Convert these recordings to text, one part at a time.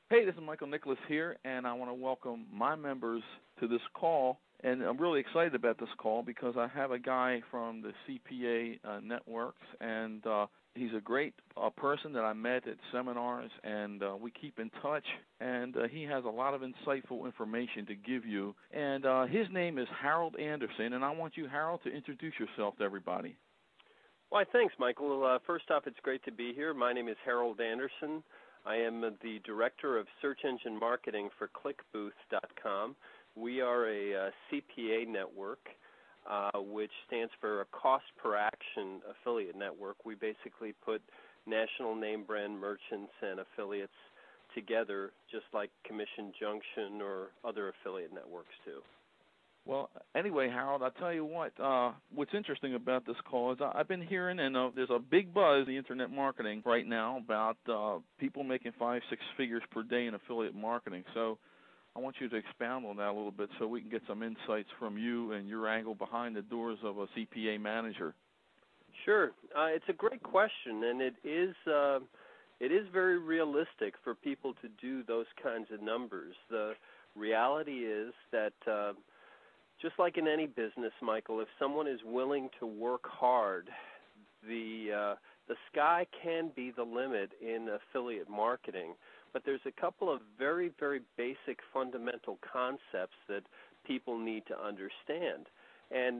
Hey, this is Michael Nicholas here, and I want to welcome my members to this call. And I'm really excited about this call because I have a guy from the CPA networks, and he's a great person that I met at seminars, and we keep in touch. And he has a lot of insightful information to give you. And his name is Harold Anderson, and I want you, Harold, to introduce yourself to everybody. Why, thanks, Michael. First off, it's great to be here. My name is Harold Anderson. I am the Director of Search Engine Marketing for ClickBooth.com. We are a CPA network, which stands for a Cost Per Action Affiliate Network. We basically put national name brand merchants and affiliates together, just like Commission Junction or other affiliate networks do. Well, anyway, Harold, I'll tell you what's interesting about this call is I've been hearing, and there's a big buzz in the internet marketing right now about people making 5-6 figures per day in affiliate marketing. So I want you to expound on that a little bit so we can get some insights from you and your angle behind the doors of a CPA manager. Sure. It's a great question, and it is very realistic for people to do those kinds of numbers. The reality is that just like in any business, Michael, if someone is willing to work hard, the sky can be the limit in affiliate marketing. But there's a couple of very, very basic fundamental concepts that people need to understand. And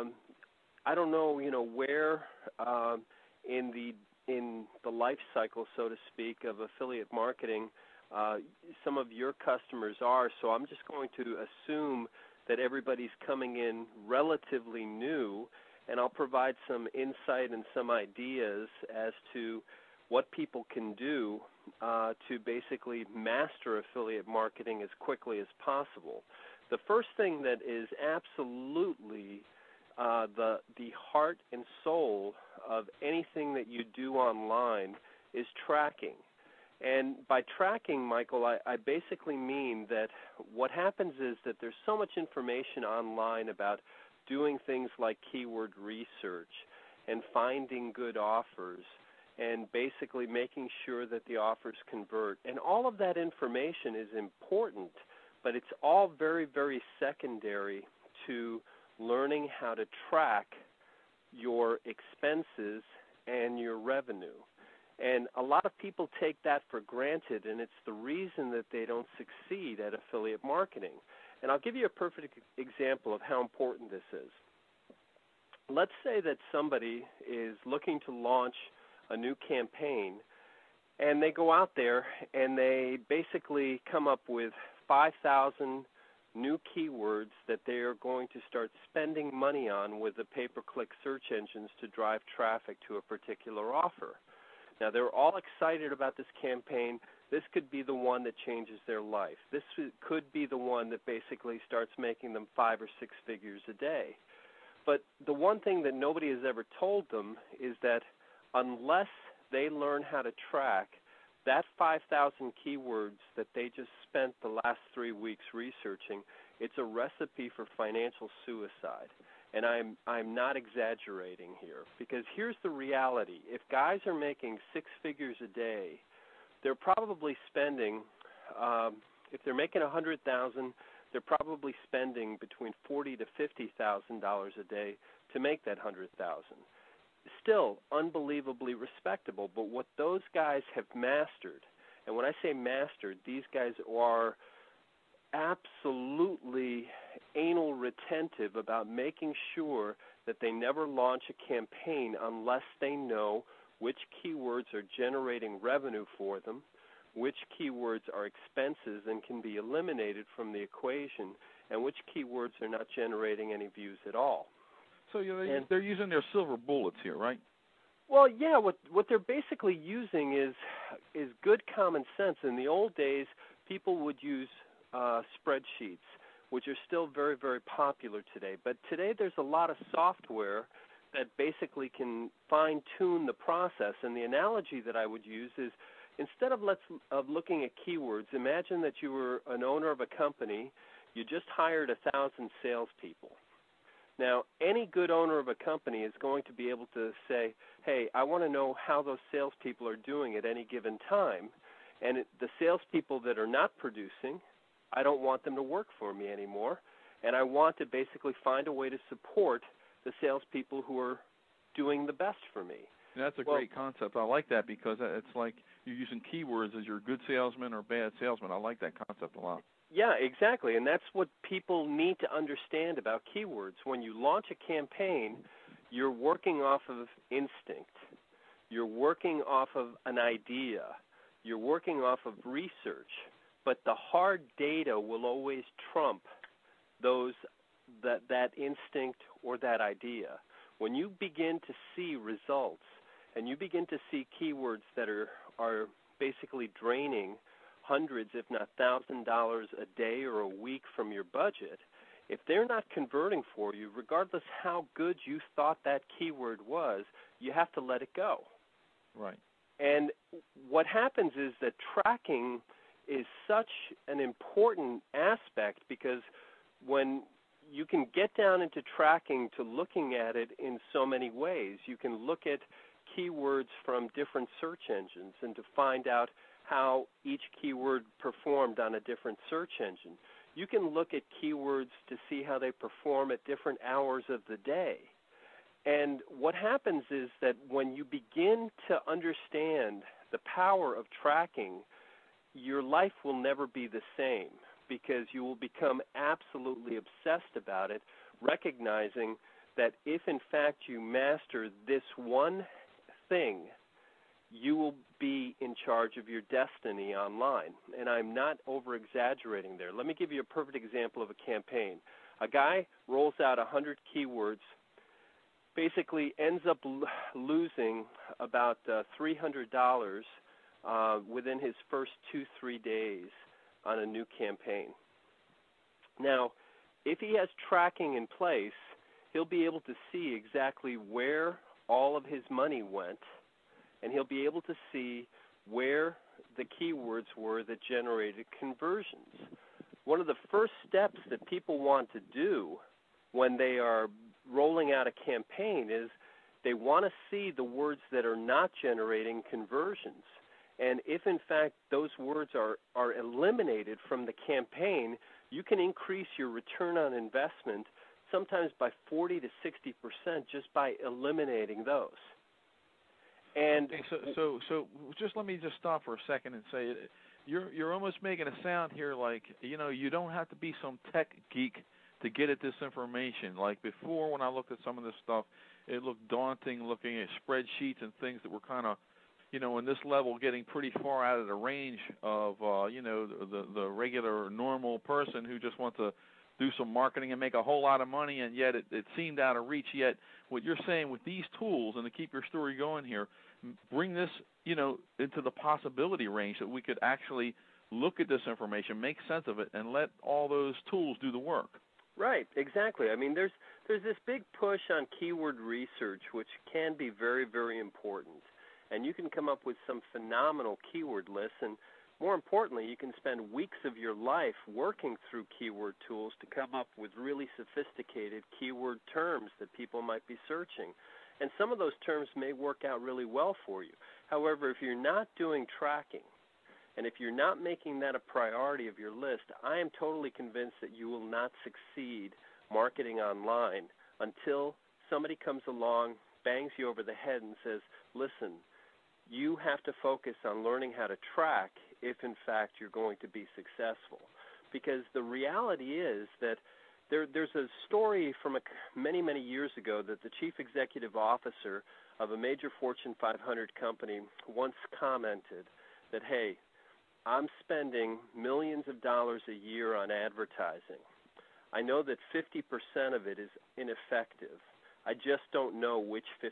I don't know, where in the life cycle, so to speak, of affiliate marketing some of your customers are. So I'm just going to assume that everybody's coming in relatively new, and I'll provide some insight and some ideas as to what people can do to basically master affiliate marketing as quickly as possible. The first thing that is absolutely the heart and soul of anything that you do online is tracking. And by tracking, Michael, I basically mean that what happens is that there's so much information online about doing things like keyword research and finding good offers and basically making sure that the offers convert. And all of that information is important, but it's all very, very secondary to learning how to track your expenses and your revenue. And a lot of people take that for granted, and it's the reason that they don't succeed at affiliate marketing. And I'll give you a perfect example of how important this is. Let's say that somebody is looking to launch a new campaign, and they go out there and they basically come up with 5,000 new keywords that they are going to start spending money on with the pay-per-click search engines to drive traffic to a particular offer. Now, they're all excited about this campaign. This could be the one that changes their life. This could be the one that basically starts making them 5 or 6 figures a day. But the one thing that nobody has ever told them is that unless they learn how to track that 5,000 keywords that they just spent the last 3 weeks researching, it's a recipe for financial suicide. And I'm not exaggerating here, because here's the reality. If guys are making 6 figures a day, they're probably spending, if they're making $100,000, they're probably spending between $40,000 to $50,000 a day to make that $100,000. Still unbelievably respectable, but what those guys have mastered, and when I say mastered, these guys are absolutely anal retentive about making sure that they never launch a campaign unless they know which keywords are generating revenue for them, which keywords are expenses and can be eliminated from the equation, and which keywords are not generating any views at all. So they're using their silver bullets here, right? Well, yeah, what they're basically using is good common sense. In the old days, people would use spreadsheets, which are still very, very popular today. But today there's a lot of software that basically can fine-tune the process. And the analogy that I would use is instead of looking at keywords, imagine that you were an owner of a company. You just hired 1,000 salespeople. Now, any good owner of a company is going to be able to say, hey, I want to know how those salespeople are doing at any given time. And the salespeople that are not producing, I don't want them to work for me anymore. And I want to basically find a way to support the salespeople who are doing the best for me. That's a great concept. I like that because it's like you're using keywords as you're a good salesman or bad salesman. I like that concept a lot. Yeah, exactly. And that's what people need to understand about keywords. When you launch a campaign, you're working off of instinct. You're working off of an idea. You're working off of research. But the hard data will always trump that instinct or that idea. When you begin to see results and you begin to see keywords that are basically draining hundreds, if not $1,000 a day or a week from your budget, if they're not converting for you, regardless how good you thought that keyword was, you have to let it go. Right. And what happens is that tracking is such an important aspect because when you can get down into tracking to looking at it in so many ways. You can look at keywords from different search engines and to find out how each keyword performed on a different search engine. You can look at keywords to see how they perform at different hours of the day. And what happens is that when you begin to understand the power of tracking, your life will never be the same because you will become absolutely obsessed about it, recognizing that if in fact you master this one thing, you will be in charge of your destiny online. And I'm not over-exaggerating there. Let me give you a perfect example of a campaign. A guy rolls out 100 keywords, basically ends up losing about $300 within his first 2-3 days on a new campaign. Now, if he has tracking in place, he'll be able to see exactly where all of his money went, and he'll be able to see where the keywords were that generated conversions. One of the first steps that people want to do when they are rolling out a campaign is they want to see the words that are not generating conversions. And if, in fact, those words are eliminated from the campaign, you can increase your return on investment sometimes by 40 to 60% just by eliminating those. And okay, so just let me just stop for a second and say you're almost making it sound here like, you don't have to be some tech geek to get at this information. Like before, when I looked at some of this stuff, it looked daunting looking at spreadsheets and things that were kind of, in this level getting pretty far out of the range of, the regular normal person who just wants to do some marketing and make a whole lot of money, and yet it seemed out of reach. Yet what you're saying with these tools, and to keep your story going here, bring this, into the possibility range that we could actually look at this information, make sense of it, and let all those tools do the work. Right, exactly. I mean, there's this big push on keyword research, which can be very, very important. And you can come up with some phenomenal keyword lists, and more importantly, you can spend weeks of your life working through keyword tools to come up with really sophisticated keyword terms that people might be searching. And some of those terms may work out really well for you. However, if you're not doing tracking, and if you're not making that a priority of your list, I am totally convinced that you will not succeed marketing online until somebody comes along, bangs you over the head and says, listen, you have to focus on learning how to track if, in fact, you're going to be successful. Because the reality is that there's a story from many, many years ago that the chief executive officer of a major Fortune 500 company once commented that, hey, I'm spending millions of dollars a year on advertising. I know that 50% of it is ineffective. I just don't know which 50%.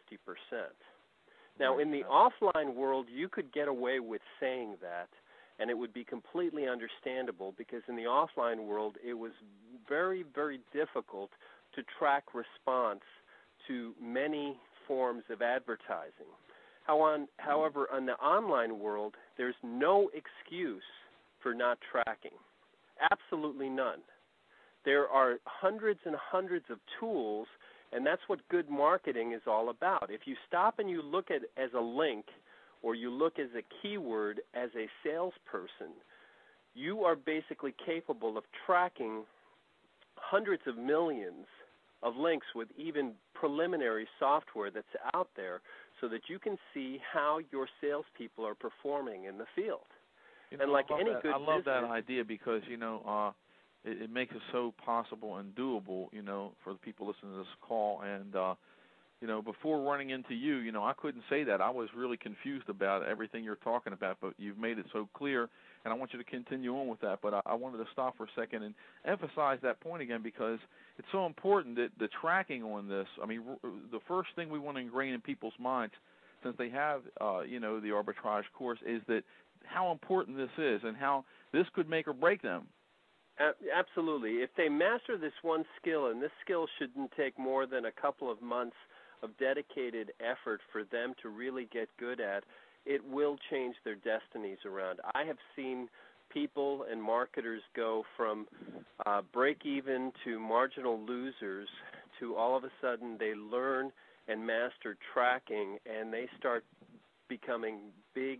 Now, in the offline world, you could get away with saying that, and it would be completely understandable because in the offline world, it was very, very difficult to track response to many forms of advertising. However, on the online world, there's no excuse for not tracking, absolutely none. There are hundreds and hundreds of tools, and that's what good marketing is all about. If you stop and you look at as a link or you look as a keyword as a salesperson, you are basically capable of tracking hundreds of millions of links with even preliminary software that's out there so that you can see how your salespeople are performing in the field. And like any good business, I love that idea because, it makes it so possible and doable, for the people listening to this call. And, before running into you, I couldn't say that. I was really confused about everything you're talking about, but you've made it so clear, and I want you to continue on with that. But I wanted to stop for a second and emphasize that point again because it's so important that the tracking on this, the first thing we want to ingrain in people's minds since they have, the arbitrage course is that how important this is and how this could make or break them. Absolutely. If they master this one skill, and this skill shouldn't take more than a couple of months of dedicated effort for them to really get good at, it will change their destinies around. I have seen people and marketers go from break-even to marginal losers to all of a sudden they learn and master tracking, and they start becoming big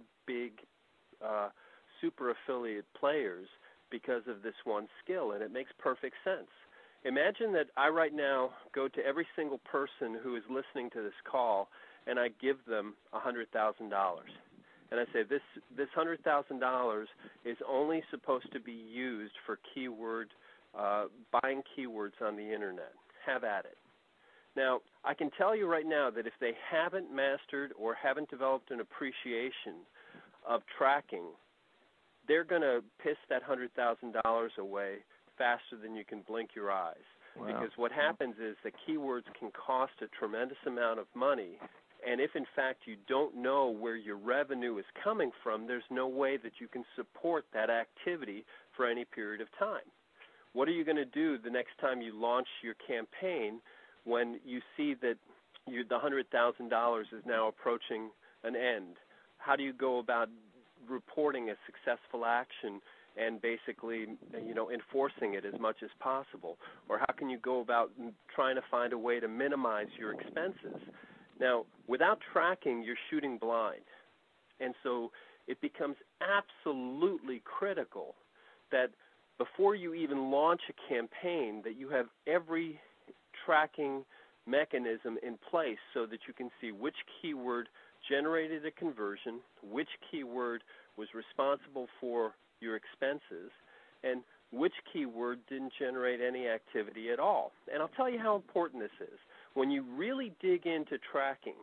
super affiliate players because of this one skill, and it makes perfect sense. Imagine that I right now go to every single person who is listening to this call, and I give them $100,000. And I say, this $100,000 is only supposed to be used for buying keywords on the Internet. Have at it. Now, I can tell you right now that if they haven't mastered or haven't developed an appreciation of tracking, they're going to piss that $100,000 away faster than you can blink your eyes. Wow. Because what happens is the keywords can cost a tremendous amount of money, and if in fact you don't know where your revenue is coming from, there's no way that you can support that activity for any period of time. What are you going to do the next time you launch your campaign when you see that the $100,000 is now approaching an end? How do you go about reporting a successful action and basically, enforcing it as much as possible? Or how can you go about trying to find a way to minimize your expenses? Now, without tracking, you're shooting blind. And so it becomes absolutely critical that before you even launch a campaign, that you have every tracking mechanism in place so that you can see which keyword generated a conversion, which keyword was responsible for your expenses, and which keyword didn't generate any activity at all. And I'll tell you how important this is. When you really dig into tracking,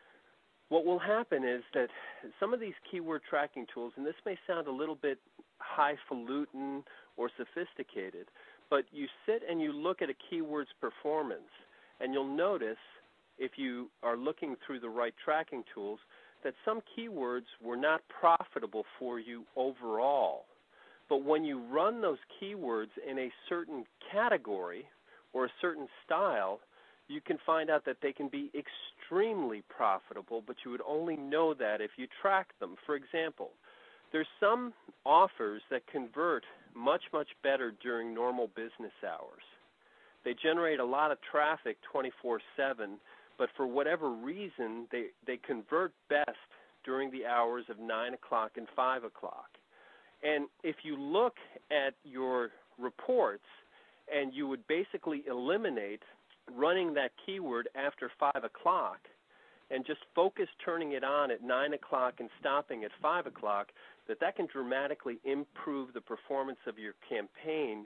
what will happen is that some of these keyword tracking tools, and this may sound a little bit highfalutin or sophisticated, but you sit and you look at a keyword's performance, and you'll notice, if you are looking through the right tracking tools, that some keywords were not profitable for you overall. But when you run those keywords in a certain category or a certain style, you can find out that they can be extremely profitable, but you would only know that if you track them. For example, there's some offers that convert much, much better during normal business hours. They generate a lot of traffic 24/7, but for whatever reason, they convert best during the hours of 9 o'clock and 5 o'clock. And if you look at your reports and you would basically eliminate running that keyword after 5 o'clock and just focus turning it on at 9 o'clock and stopping at 5 o'clock, that can dramatically improve the performance of your campaign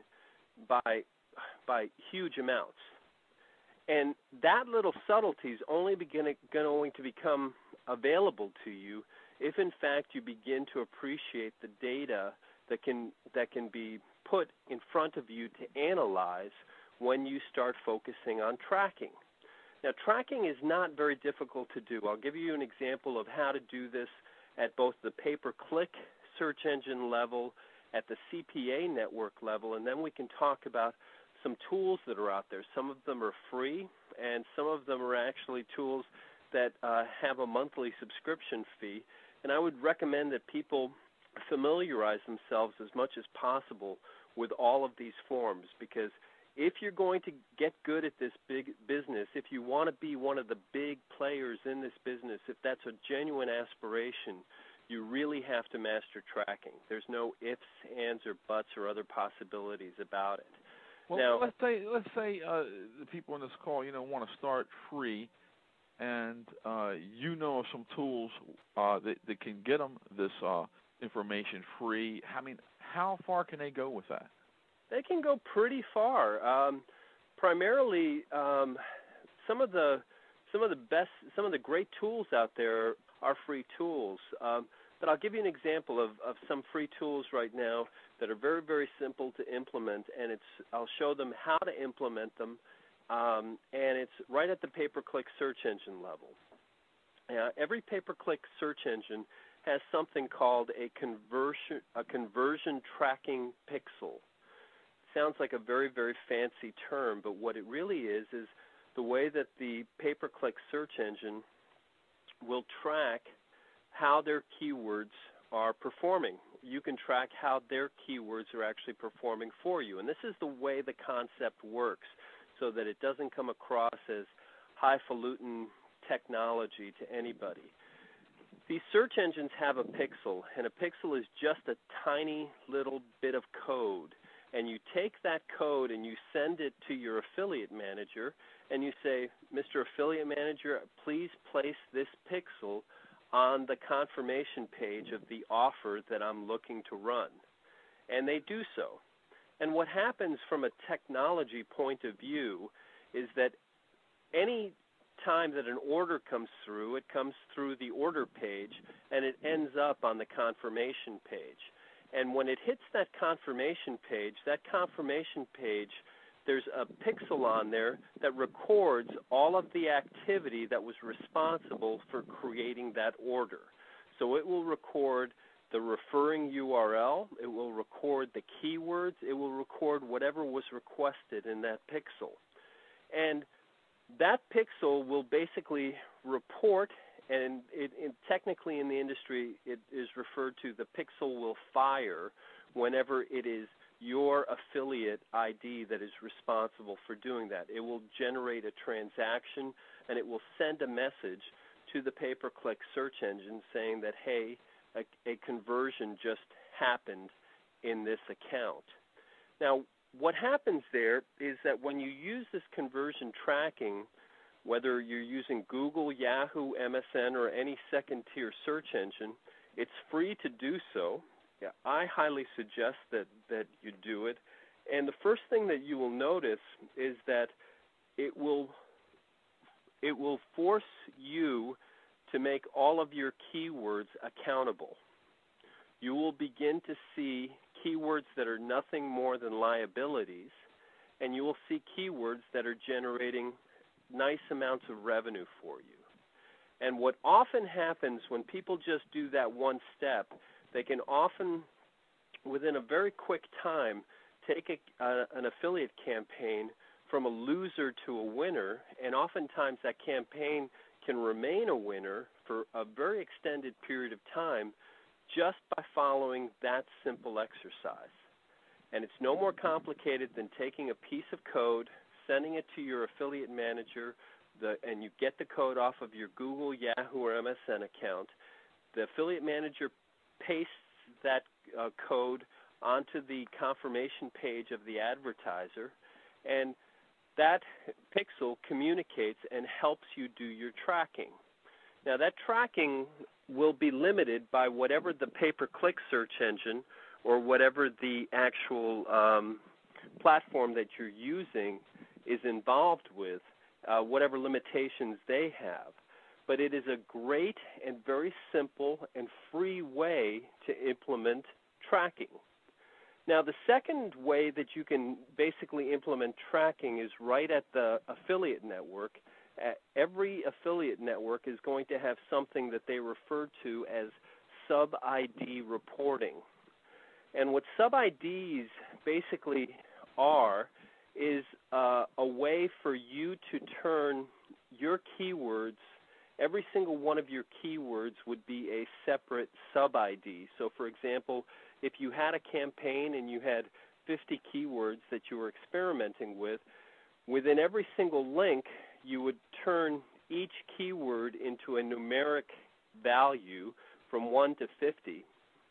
by huge amounts. And that little subtlety is only going to become available to you if, in fact, you begin to appreciate the data that can be put in front of you to analyze when you start focusing on tracking. Now, tracking is not very difficult to do. I'll give you an example of how to do this at both the pay-per-click search engine level, at the CPA network level, and then we can talk about some tools that are out there. Some of them are free, and some of them are actually tools that have a monthly subscription fee. And I would recommend that people familiarize themselves as much as possible with all of these forms, because if you're going to get good at this big business, if you want to be one of the big players in this business, if that's a genuine aspiration, you really have to master tracking. There's no ifs, ands, or buts or other possibilities about it. Well, now, let's say the people on this call, want to start free, and of some tools that can get them this information free. I mean, how far can they go with that? They can go pretty far. Primarily, some of the great tools out there are free tools. But I'll give you an example of some free tools right now that are very, very simple to implement, and I'll show them how to implement them, and it's right at the pay-per-click search engine level. Every pay-per-click search engine has something called a conversion tracking pixel. Sounds like a very, very fancy term, but what it really is the way that the pay-per-click search engine will track how their keywords are performing. You can track how their keywords are actually performing for you. And this is the way the concept works so that it doesn't come across as highfalutin technology to anybody. These search engines have a pixel, and a pixel is just a tiny little bit of code. And you take that code and you send it to your affiliate manager, and you say, Mr. Affiliate Manager, please place this pixel on the confirmation page of the offer that I'm looking to run. And they do so. And what happens from a technology point of view is that any time that an order comes through, it comes through the order page, and it ends up on the confirmation page. And when it hits that confirmation page, there's a pixel on there that records all of the activity that was responsible for creating that order. So it will record the referring URL, it will record the keywords, it will record whatever was requested in that pixel. And that pixel will basically report, and technically in the industry it is referred to, the pixel will fire whenever it is your affiliate ID that is responsible for doing that. It will generate a transaction, and it will send a message to the pay-per-click search engine saying that, hey, a conversion just happened in this account. Now, what happens there is that when you use this conversion tracking, whether you're using Google, Yahoo, MSN, or any second-tier search engine, it's free to do so. Yeah, I highly suggest that you do it. And the first thing that you will notice is that it will force you to make all of your keywords accountable. You will begin to see keywords that are nothing more than liabilities, and you will see keywords that are generating nice amounts of revenue for you. And what often happens when people just do that one step, they can often, within a very quick time, take an affiliate campaign from a loser to a winner, and oftentimes that campaign can remain a winner for a very extended period of time just by following that simple exercise. And it's no more complicated than taking a piece of code, sending it to your affiliate manager, and you get the code off of your Google, Yahoo, or MSN account. The affiliate manager pastes that code onto the confirmation page of the advertiser, and that pixel communicates and helps you do your tracking. Now, that tracking will be limited by whatever the pay-per-click search engine or whatever the actual platform that you're using is involved with, whatever limitations they have. But it is a great and very simple and free way to implement tracking. Now, the second way that you can basically implement tracking is right at the affiliate network. Every affiliate network is going to have something that they refer to as sub-ID reporting. And what sub-IDs basically are is a way for you to turn your keywords, every single one of your keywords would be a separate sub-ID. So, for example, if you had a campaign and you had 50 keywords that you were experimenting with, within every single link, you would turn each keyword into a numeric value from 1 to 50.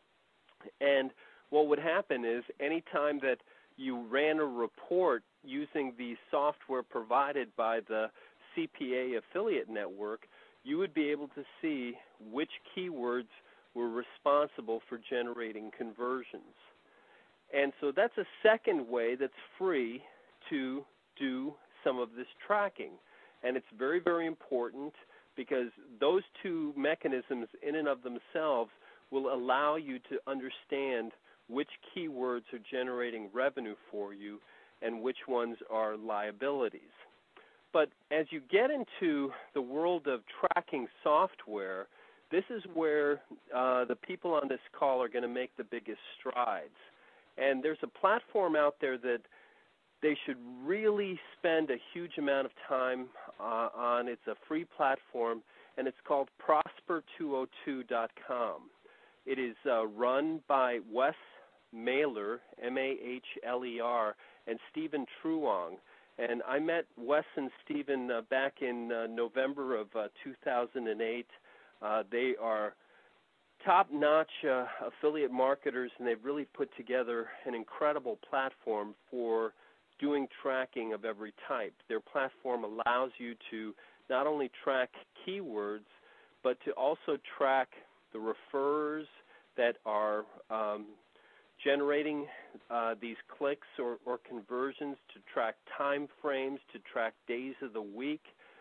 And what would happen is anytime that you ran a report using the software provided by the CPA affiliate network, you would be able to see which keywords were responsible for generating conversions. And so that's a second way that's free to do some of this tracking. And it's very, very important because those two mechanisms in and of themselves will allow you to understand which keywords are generating revenue for you and which ones are liabilities. But as you get into the world of tracking software, this is where the people on this call are going to make the biggest strides. And there's a platform out there that they should really spend a huge amount of time on. It's a free platform, and it's called Prosper202.com. It is run by Wes Mahler, M-A-H-L-E-R, and Stephen Truong. And I met Wes and Stephen back in November of 2008. They are top-notch affiliate marketers, and they've really put together an incredible platform for doing tracking of every type. Their platform allows you to not only track keywords, but to also track the referrers that are generating these clicks or conversions, to track time frames, to track days of the week,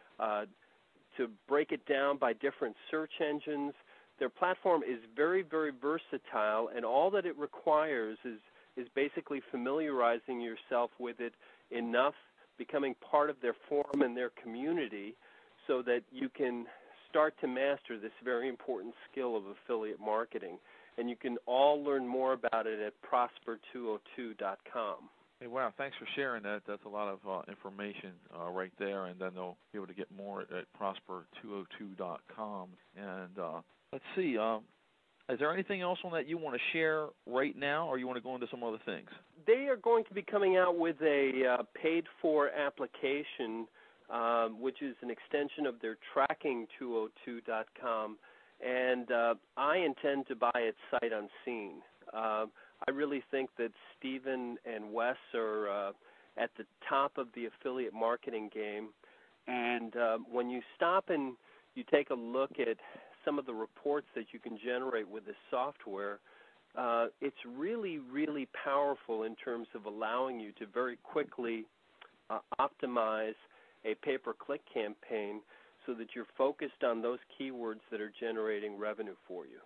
to break it down by different search engines. Their platform is very, very versatile, and all that it requires is basically familiarizing yourself with it enough, becoming part of their forum and their community so that you can start to master this very important skill of affiliate marketing. And you can all learn more about it at Prosper202.com. Hey, wow, thanks for sharing that. That's a lot of information right there, and then they'll be able to get more at Prosper202.com. And let's see, is there anything else on that you want to share right now, or you want to go into some other things? They are going to be coming out with a paid-for application, which is an extension of their Tracking202.com, and I intend to buy it sight unseen. I really think that Stephen and Wes are at the top of the affiliate marketing game, and when you stop and you take a look at some of the reports that you can generate with this software, it's really, really powerful in terms of allowing you to very quickly optimize a pay-per-click campaign so that you're focused on those keywords that are generating revenue for you.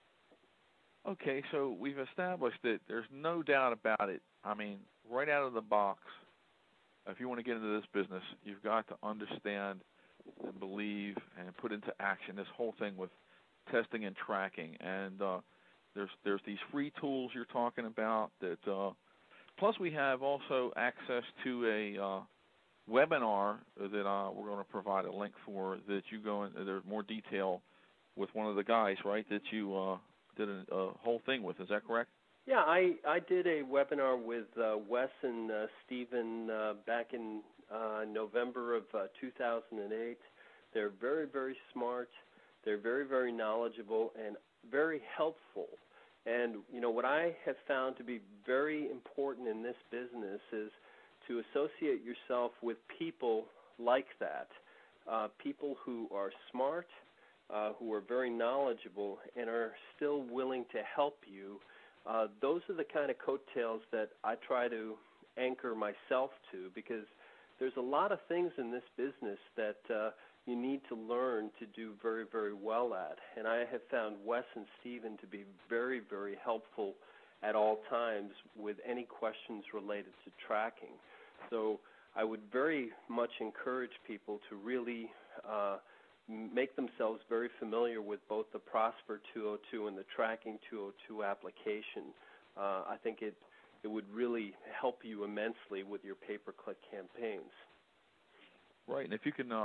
Okay, so we've established that there's no doubt about it. I mean, right out of the box, if you want to get into this business, you've got to understand and believe and put into action this whole thing with testing and tracking. And there's these free tools you're talking about. That plus we have also access to a webinar that we're going to provide a link for, that you go in. There's more detail with one of the guys, right, that you did a whole thing with. Is that correct? Yeah, I did a webinar with Wes and Stephen back in November of 2008. They're very, very smart. They're very, very knowledgeable and very helpful. And, you know, what I have found to be very important in this business is to associate yourself with people like that, people who are smart, who are very knowledgeable and are still willing to help you. Those are the kind of coattails that I try to anchor myself to, because there's a lot of things in this business that you need to learn to do very, very well at. And I have found Wes and Stephen to be very, very helpful at all times with any questions related to tracking. So I would very much encourage people to really make themselves very familiar with both the Prosper 202 and the Tracking 202 application. I think it would really help you immensely with your pay-per-click campaigns. Right, and if you can,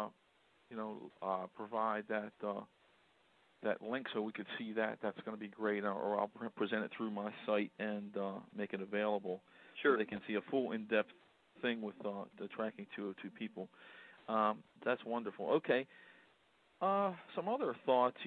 provide that link so we could see that, that's going to be great. Or I'll present it through my site and make it available. Sure. So they can see a full in-depth thing with the tracking 202 people. That's wonderful. Okay. Some other thoughts,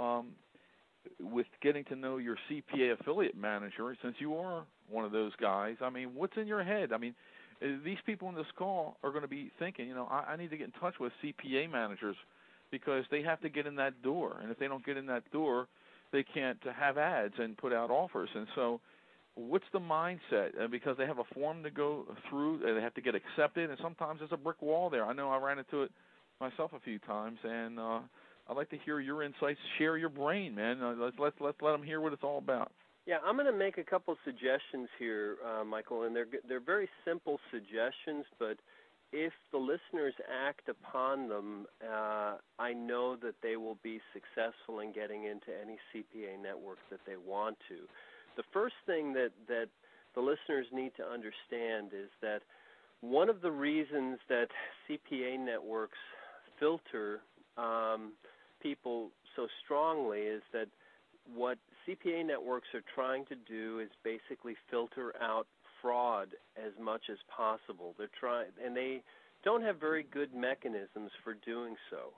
with getting to know your CPA affiliate manager, since you are one of those guys, I mean, what's in your head? I mean, these people in this call are going to be thinking, I need to get in touch with CPA managers because they have to get in that door. And if they don't get in that door, they can't have ads and put out offers. And so what's the mindset? Because they have a form to go through, they have to get accepted, and sometimes there's a brick wall there. I know I ran into it myself a few times, and I'd like to hear your insights. Share your brain, man. Let's let them hear what it's all about. Yeah, I'm going to make a couple suggestions here, Michael, and they're very simple suggestions, but if the listeners act upon them, I know that they will be successful in getting into any CPA network that they want to. The first thing that the listeners need to understand is that one of the reasons that CPA networks filter people so strongly is that what CPA networks are trying to do is basically filter out fraud as much as possible. And they don't have very good mechanisms for doing so.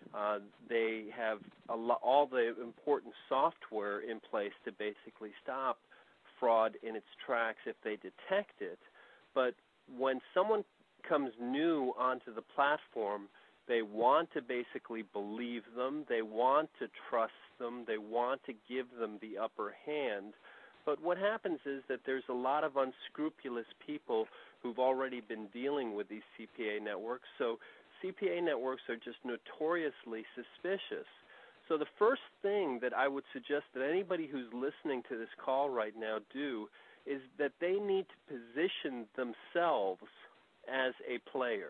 They have all the important software in place to basically stop fraud in its tracks if they detect it. But when someone comes new onto the platform, they want to basically believe them. They want to trust them. They want to give them the upper hand. But what happens is that there's a lot of unscrupulous people who've already been dealing with these CPA networks. So CPA networks are just notoriously suspicious. So the first thing that I would suggest that anybody who's listening to this call right now do is that they need to position themselves as a player.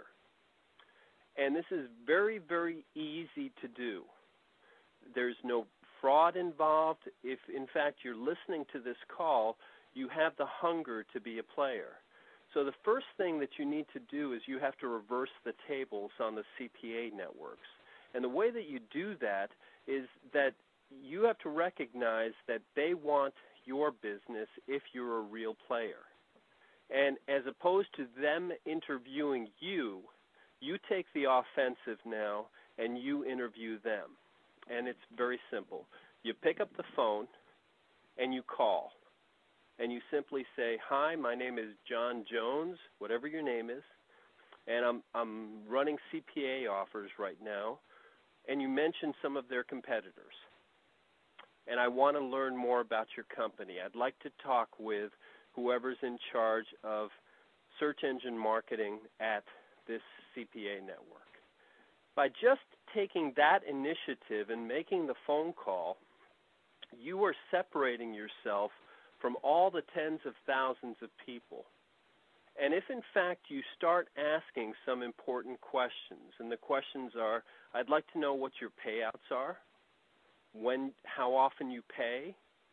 And this is very, very easy to do. There's no fraud involved. If, in fact, you're listening to this call, you have the hunger to be a player. So the first thing that you need to do is you have to reverse the tables on the CPA networks. And the way that you do that is that you have to recognize that they want your business if you're a real player. And as opposed to them interviewing you, you take the offensive now and you interview them. And it's very simple. You pick up the phone and you call. And you simply say, "Hi, my name is John Jones," whatever your name is, and I'm running CPA offers right now. And you mention some of their competitors. And I want to learn more about your company. I'd like to talk with whoever's in charge of search engine marketing at this CPA network. By just taking that initiative and making the phone call, you are separating yourself from all the tens of thousands of people. And if, in fact, you start asking some important questions, and the questions are, I'd like to know what your payouts are, how often you pay,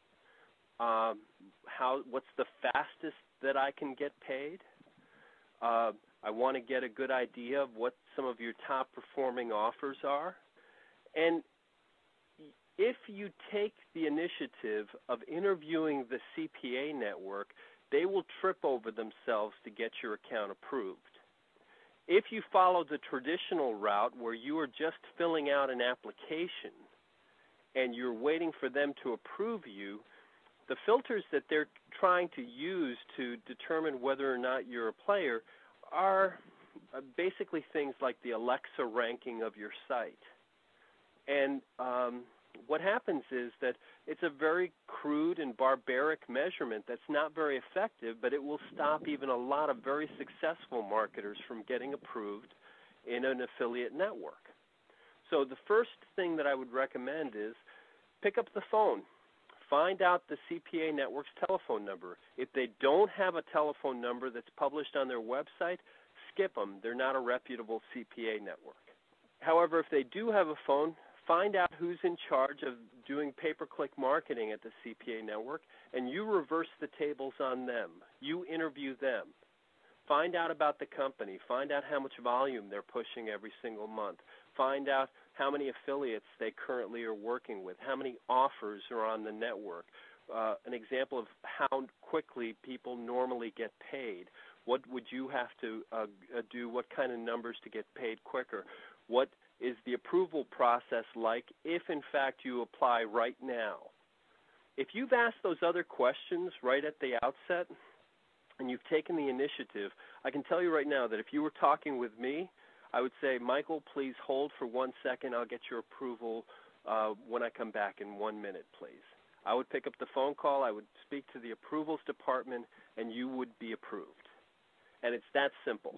what's the fastest that I can get paid, I want to get a good idea of what some of your top performing offers are. And if you take the initiative of interviewing the CPA network, they will trip over themselves to get your account approved. If you follow the traditional route where you are just filling out an application and you're waiting for them to approve you, the filters that they're trying to use to determine whether or not you're a player are basically things like the Alexa ranking of your site. And what happens is that it's a very crude and barbaric measurement that's not very effective, but it will stop even a lot of very successful marketers from getting approved in an affiliate network. So the first thing that I would recommend is pick up the phone. Find out the CPA network's telephone number. If they don't have a telephone number that's published on their website, skip them. They're not a reputable CPA network. However, if they do have a phone, find out who's in charge of doing pay-per-click marketing at the CPA network, and you reverse the tables on them. You interview them. Find out about the company. Find out how much volume they're pushing every single month. Find out how many affiliates they currently are working with, how many offers are on the network, an example of how quickly people normally get paid. What would you have to do? What kind of numbers to get paid quicker? What is the approval process like if, in fact, you apply right now? If you've asked those other questions right at the outset and you've taken the initiative, I can tell you right now that if you were talking with me, I would say, Michael, please hold for 1 second. I'll get your approval when I come back in 1 minute, please. I would pick up the phone call. I would speak to the approvals department, and you would be approved. And it's that simple.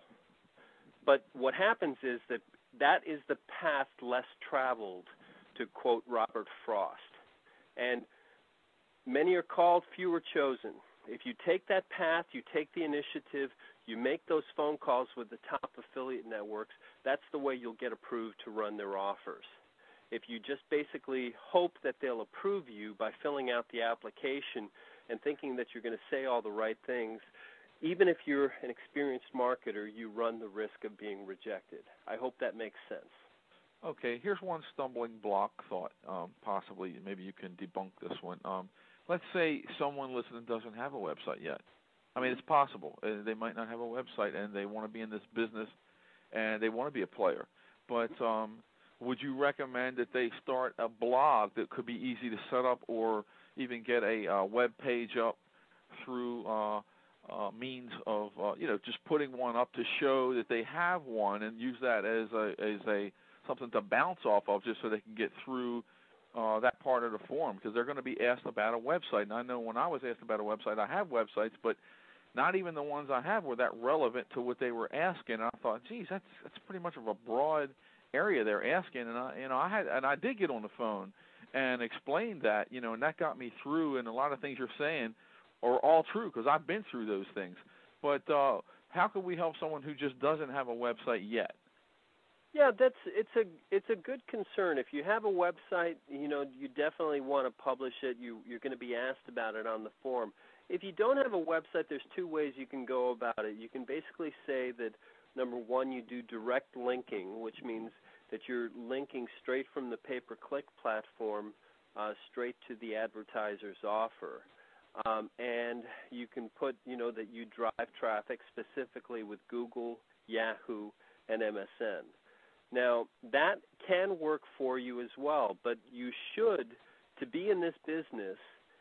But what happens is that is the path less traveled, to quote Robert Frost. And many are called, few are chosen. If you take that path, you take the initiative, you make those phone calls with the top affiliate networks, that's the way you'll get approved to run their offers. If you just basically hope that they'll approve you by filling out the application and thinking that you're going to say all the right things, even if you're an experienced marketer, you run the risk of being rejected. I hope that makes sense. Okay, here's one stumbling block thought, possibly. Maybe you can debunk this one. Let's say someone listening doesn't have a website yet. I mean, it's possible. They might not have a website, and they want to be in this business, and they want to be a player. But would you recommend that they start a blog that could be easy to set up, or even get a web page up through means of just putting one up to show that they have one, and use that as a something to bounce off of, just so they can get through that part of the form, because they're going to be asked about a website. And I know when I was asked about a website, I have websites, but not even the ones I have were that relevant to what they were asking. And I thought, geez, that's pretty much of a broad area they're asking. And I did get on the phone and explained that, and that got me through. And a lot of things you're saying are all true, because I've been through those things. But how can we help someone who just doesn't have a website yet? Yeah, it's a good concern. If you have a website, you definitely want to publish it. You're going to be asked about it on the form. If you don't have a website, there's two ways you can go about it. You can basically say that, number one, you do direct linking, which means that you're linking straight from the pay-per-click platform straight to the advertiser's offer. And you can put, that you drive traffic specifically with Google, Yahoo, and MSN. Now, that can work for you as well, but you should, to be in this business,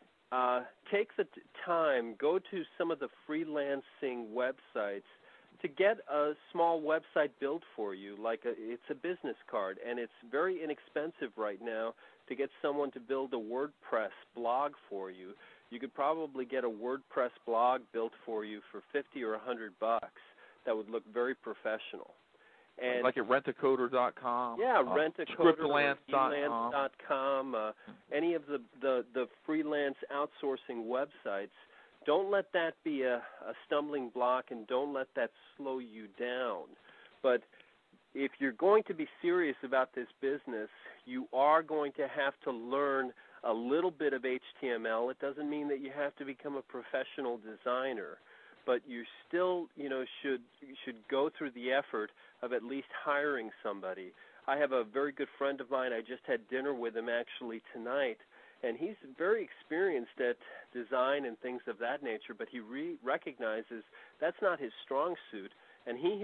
take the time, go to some of the freelancing websites to get a small website built for you, it's a business card, and it's very inexpensive right now to get someone to build a WordPress blog for you. You could probably get a WordPress blog built for you for $50 or $100 that would look very professional. And like at rentacoder.com? Yeah, rentacoder, scriptlance.com, any of the freelance outsourcing websites. Don't let that be a stumbling block, and don't let that slow you down. But if you're going to be serious about this business, you are going to have to learn a little bit of HTML. It doesn't mean that you have to become a professional designer, but you still, should go through the effort of at least hiring somebody. I have a very good friend of mine. I just had dinner with him actually tonight, and he's very experienced at design and things of that nature, but he recognizes that's not his strong suit, and he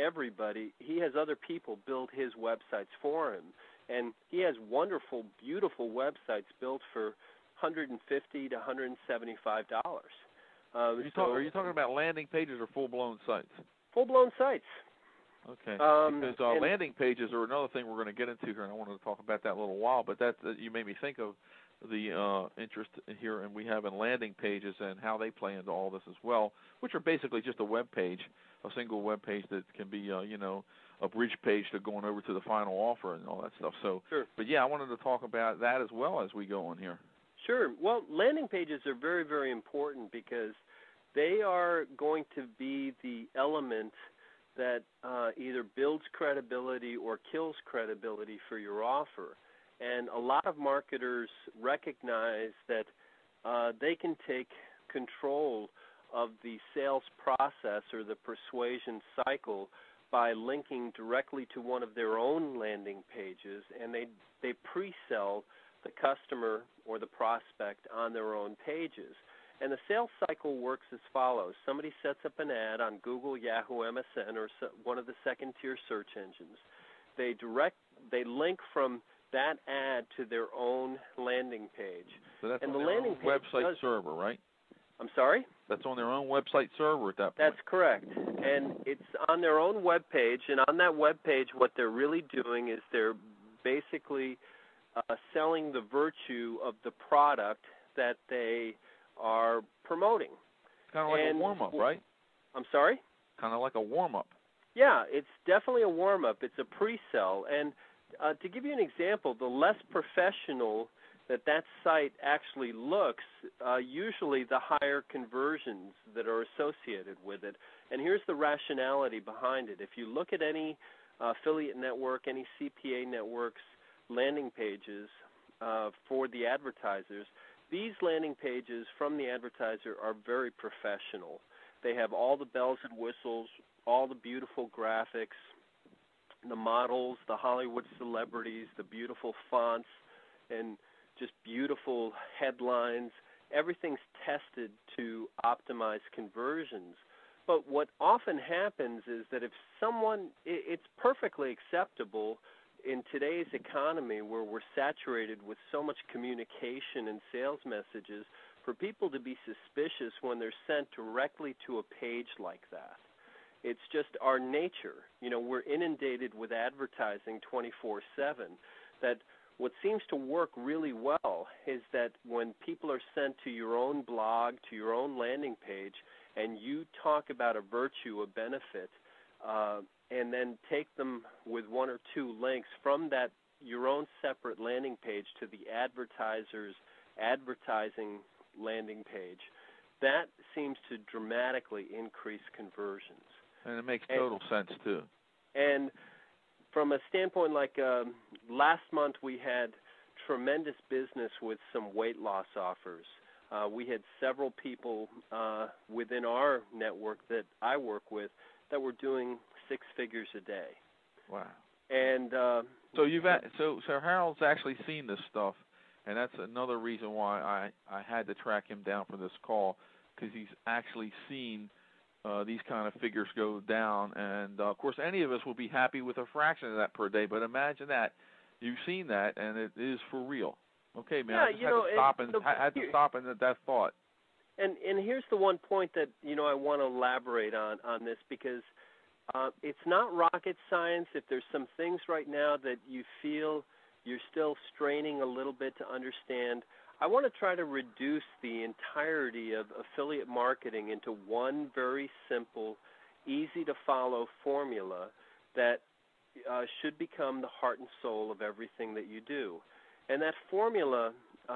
has other people build his websites for him, and he has wonderful, beautiful websites built for $150 to $175. Are you talking about landing pages or full-blown sites? Full-blown sites. Okay, because landing pages are another thing we're going to get into here, and I wanted to talk about that in a little while, but that you made me think of the interest here, and we have in landing pages and how they play into all this as well, which are basically just a web page, a single web page that can be, a bridge page to going over to the final offer and all that stuff. So, sure. But yeah, I wanted to talk about that as well as we go on here. Sure. Well, landing pages are very, very important because they are going to be the element that either builds credibility or kills credibility for your offer. And a lot of marketers recognize that they can take control of the sales process or the persuasion cycle by linking directly to one of their own landing pages, and they pre-sell the customer or the prospect on their own pages. And the sales cycle works as follows. Somebody sets up an ad on Google, Yahoo, MSN, or one of the second-tier search engines. They link from that ad to their own landing page. So that's and on the their landing own page website server, right? I'm sorry? That's on their own website server at that point. That's correct. And it's on their own web page, and on that web page what they're really doing is they're basically selling the virtue of the product that they are promoting. Kind of like a warm-up, right? I'm sorry? Kind of like a warm-up. Yeah, it's definitely a warm-up. It's a pre-sell. And to give you an example, the less professional that site actually looks, usually the higher conversions that are associated with it. And here's the rationality behind it. If you look at any affiliate network, any CPA network's landing pages for the advertisers, these landing pages from the advertiser are very professional. They have all the bells and whistles, all the beautiful graphics, the models, the Hollywood celebrities, the beautiful fonts, and just beautiful headlines. Everything's tested to optimize conversions. But what often happens is that if it's perfectly acceptable in today's economy where we're saturated with so much communication and sales messages for people to be suspicious when they're sent directly to a page like that. It's just our nature. We're inundated with advertising 24/7. That what seems to work really well is that when people are sent to your own blog, to your own landing page, and you talk about a virtue, a benefit, and then take them with one or two links from that your own separate landing page to the advertiser's advertising landing page, that seems to dramatically increase conversions. And it makes total sense, too. And from a standpoint like last month we had tremendous business with some weight loss offers. We had several people within our network that I work with that were doing 6 figures a day. Wow. And so Harold's actually seen this stuff, and that's another reason why I had to track him down for this call, because he's actually seen these kind of figures go down. And, of course, any of us will be happy with a fraction of that per day, but imagine that. You've seen that, and it is for real. Okay, man, I just had to stop and that thought. And here's the one point that, I want to elaborate on this, because it's not rocket science. If there's some things right now that you feel you're still straining a little bit to understand, I want to try to reduce the entirety of affiliate marketing into one very simple, easy-to-follow formula that should become the heart and soul of everything that you do. And that formula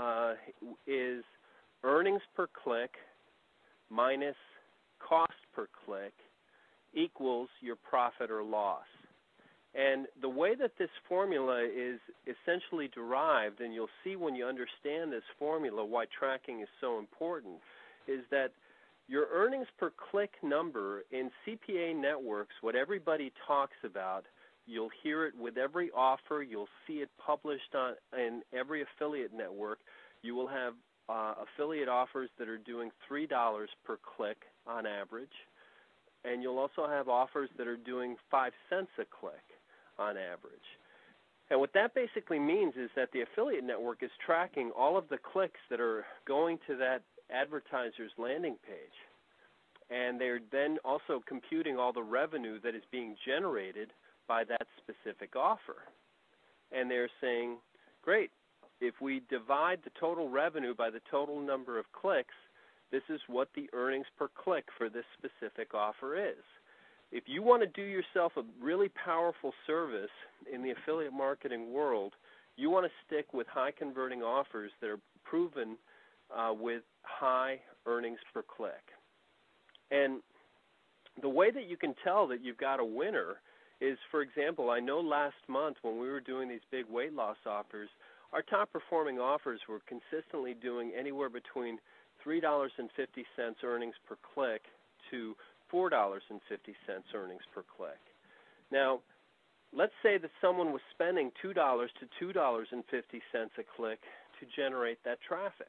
is earnings per click minus cost per click equals your profit or loss. And the way that this formula is essentially derived, and you'll see when you understand this formula why tracking is so important, is that your earnings per click number in CPA networks, what everybody talks about, you'll hear it with every offer. You'll see it published in every affiliate network. You will have affiliate offers that are doing $3 per click on average, and you'll also have offers that are doing 5 cents a click on average. And what that basically means is that the affiliate network is tracking all of the clicks that are going to that advertiser's landing page. And they're then also computing all the revenue that is being generated by that specific offer. And they're saying, great, if we divide the total revenue by the total number of clicks, this is what the earnings per click for this specific offer is. If you want to do yourself a really powerful service in the affiliate marketing world, you want to stick with high-converting offers that are proven with high earnings per click. And the way that you can tell that you've got a winner is, for example, I know last month when we were doing these big weight loss offers, our top-performing offers were consistently doing anywhere between $3.50 earnings per click to $4.50 earnings per click. Now, let's say that someone was spending $2 to $2.50 a click to generate that traffic.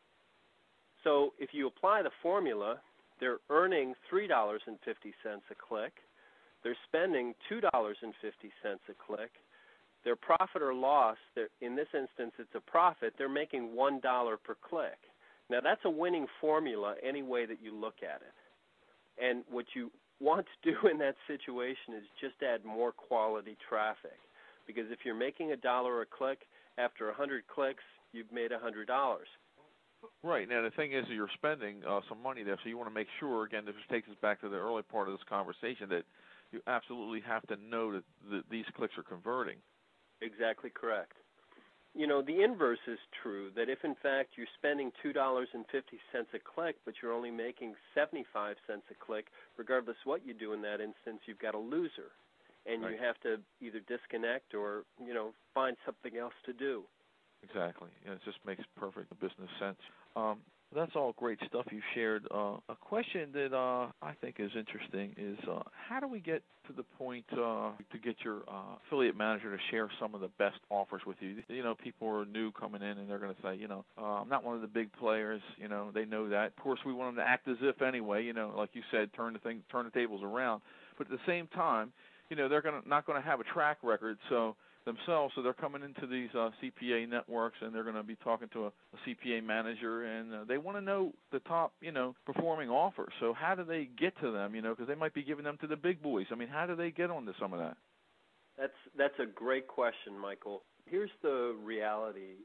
So if you apply the formula, they're earning $3.50 a click. They're spending $2.50 a click. Their profit or loss, in this instance it's a profit, they're making $1 per click. Now that's a winning formula any way that you look at it. And what you want to do in that situation is just add more quality traffic. Because if you're making $1 a click, after 100 clicks, you've made $100. Right. Now, the thing is that you're spending some money there, so you want to make sure, again, this takes us back to the early part of this conversation, that you absolutely have to know that these clicks are converting. Exactly correct. You know, the inverse is true, that if, in fact, you're spending $2.50 a click, but you're only making 75 cents a click, regardless what you do in that instance, you've got a loser. And right. You have to either disconnect or, find something else to do. Exactly. It just makes perfect business sense. That's all great stuff you shared. A question that I think is interesting is how do we get to the point to get your affiliate manager to share some of the best offers with you? People are new coming in and they're going to say, I'm not one of the big players. They know that. Of course, we want them to act as if anyway. Like you said, turn the tables around. But at the same time, they're not going to have a track record. So they're coming into these CPA networks and they're going to be talking to a CPA manager, and they want to know the top, performing offers. So how do they get to them, because they might be giving them to the big boys. I mean, how do they get onto some of that? That's a great question, Michael. Here's the reality.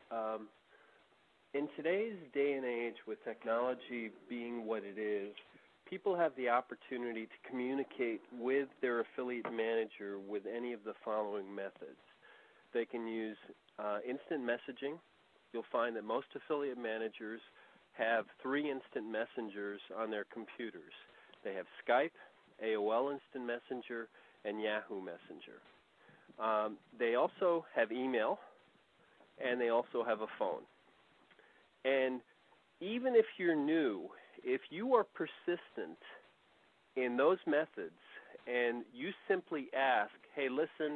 In today's day and age, with technology being what it is, people have the opportunity to communicate with their affiliate manager with any of the following methods. They can use instant messaging. You'll find that most affiliate managers have 3 instant messengers on their computers. They have Skype, AOL Instant Messenger, and Yahoo Messenger. They also have email, and they also have a phone. And even if you're new, if you are persistent in those methods and you simply ask, hey, listen,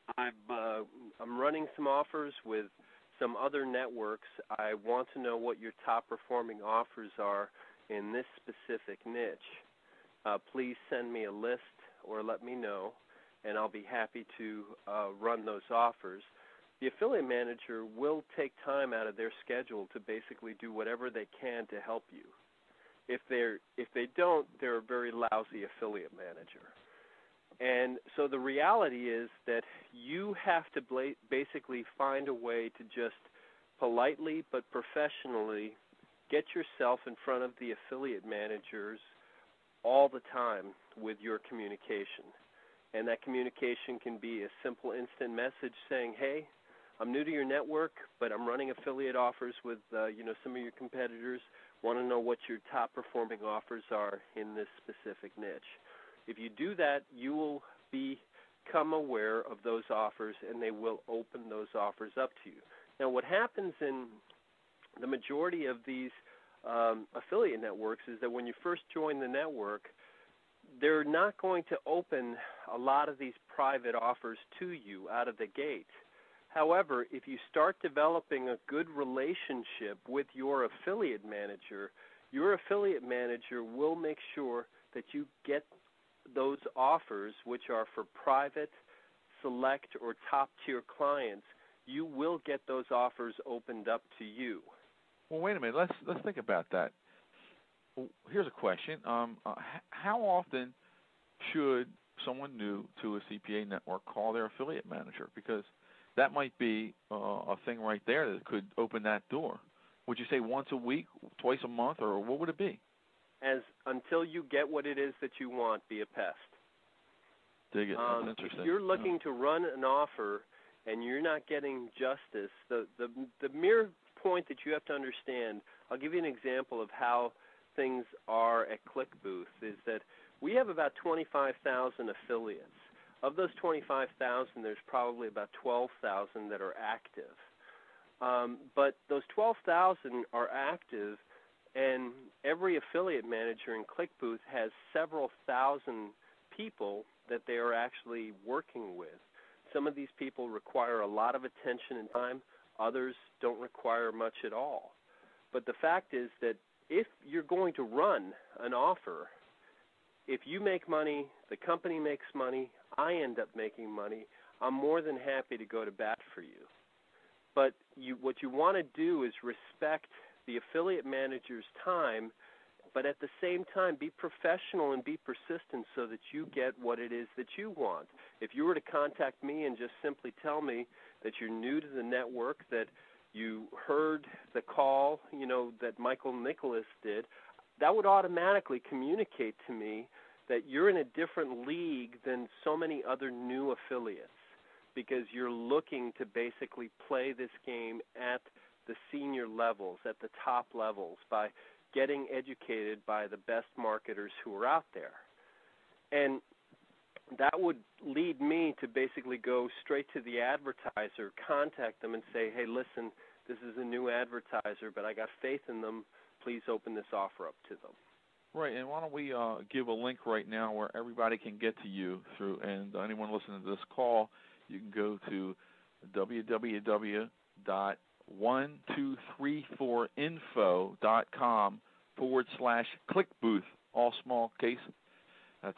I'm running some offers with some other networks. I want to know what your top performing offers are in this specific niche. Please send me a list or let me know, and I'll be happy to run those offers. The affiliate manager will take time out of their schedule to basically do whatever they can to help you. If they don't, they're a very lousy affiliate manager. And so the reality is that you have to basically find a way to just politely but professionally get yourself in front of the affiliate managers all the time with your communication. And that communication can be a simple instant message saying, hey, I'm new to your network, but I'm running affiliate offers with some of your competitors. Want to know what your top performing offers are in this specific niche. If you do that, you will become aware of those offers, and they will open those offers up to you. Now, what happens in the majority of these affiliate networks is that when you first join the network, they're not going to open a lot of these private offers to you out of the gate. However, if you start developing a good relationship with your affiliate manager will make sure that you get those offers, which are for private, select, or top-tier clients. You will get those offers opened up to you. Well, wait a minute. Let's think about that. Here's a question. How often should someone new to a CPA network call their affiliate manager? Because that might be a thing right there that could open that door. Would you say once a week, twice a month, or what would it be? Until you get what it is that you want, be a pest. Dig it. That's interesting. If you're looking to run an offer and you're not getting justice, the mere point that you have to understand, I'll give you an example of how things are at ClickBooth, is that we have about 25,000 affiliates. Of those 25,000, there's probably about 12,000 that are active. But those 12,000 are active, and every affiliate manager in ClickBooth has several thousand people that they are actually working with. Some of these people require a lot of attention and time. Others don't require much at all. But the fact is that if you're going to run an offer, if you make money, the company makes money, I end up making money, I'm more than happy to go to bat for you. But what you want to do is respect the affiliate manager's time, but at the same time be professional and be persistent so that you get what it is that you want. If you were to contact me and just simply tell me that you're new to the network, that you heard the call, that Michael Nicholas did, that would automatically communicate to me that you're in a different league than so many other new affiliates, because you're looking to basically play this game at the senior levels, at the top levels, by getting educated by the best marketers who are out there. And that would lead me to basically go straight to the advertiser, contact them and say, hey, listen, this is a new advertiser, but I got faith in them. Please open this offer up to them. Right, and why don't we give a link right now where everybody can get to you through, and anyone listening to this call, you can go to www.1234info.com/clickbooth, all small case. That's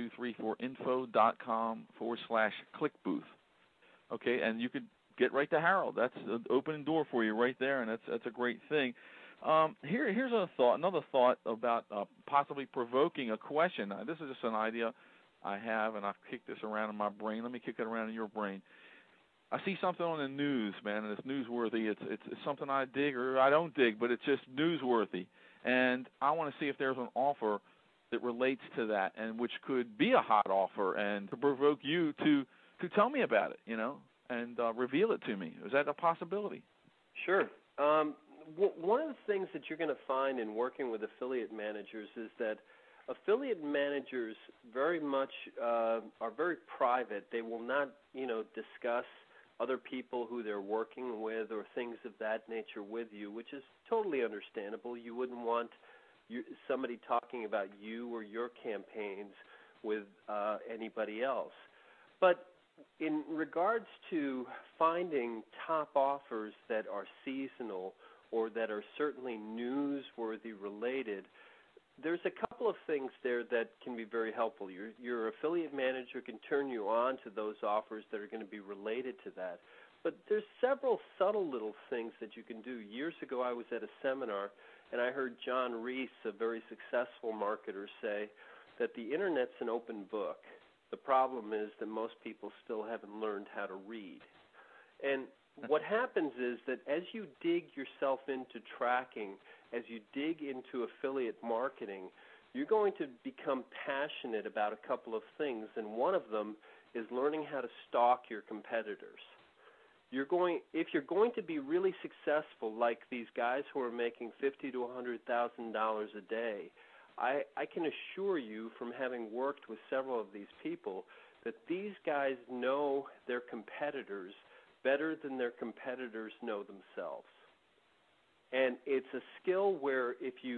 1234info.com/clickbooth. Okay, and you could get right to Harold. That's an open door for you right there, and that's a great thing. Here's another thought about possibly provoking a question. This is just an idea I have, and I've kicked this around in my brain. Let me kick it around in your brain. I see something on the news, man, and it's newsworthy. It's something I dig or I don't dig, but it's just newsworthy. And I want to see if there's an offer that relates to that, and which could be a hot offer, and to provoke you to tell me about it, and reveal it to me. Is that a possibility? Sure. One of the things that you're going to find in working with affiliate managers is that affiliate managers very much are very private. They will not, discuss other people who they're working with or things of that nature with you, which is totally understandable. You wouldn't want somebody talking about you or your campaigns with anybody else. But in regards to finding top offers that are seasonal or that are certainly newsworthy related, there's a couple of things there that can be very helpful. Your affiliate manager can turn you on to those offers that are going to be related to that. But there's several subtle little things that you can do. Years ago, I was at a seminar, and I heard John Reese, a very successful marketer, say that the Internet's an open book. The problem is that most people still haven't learned how to read. And what happens is that as you dig yourself into tracking, as you dig into affiliate marketing, you're going to become passionate about a couple of things, and one of them is learning how to stalk your competitors. If you're going to be really successful, like these guys who are making $50,000 to $100,000 a day, I can assure you from having worked with several of these people that these guys know their competitors better than their competitors know themselves. And it's a skill where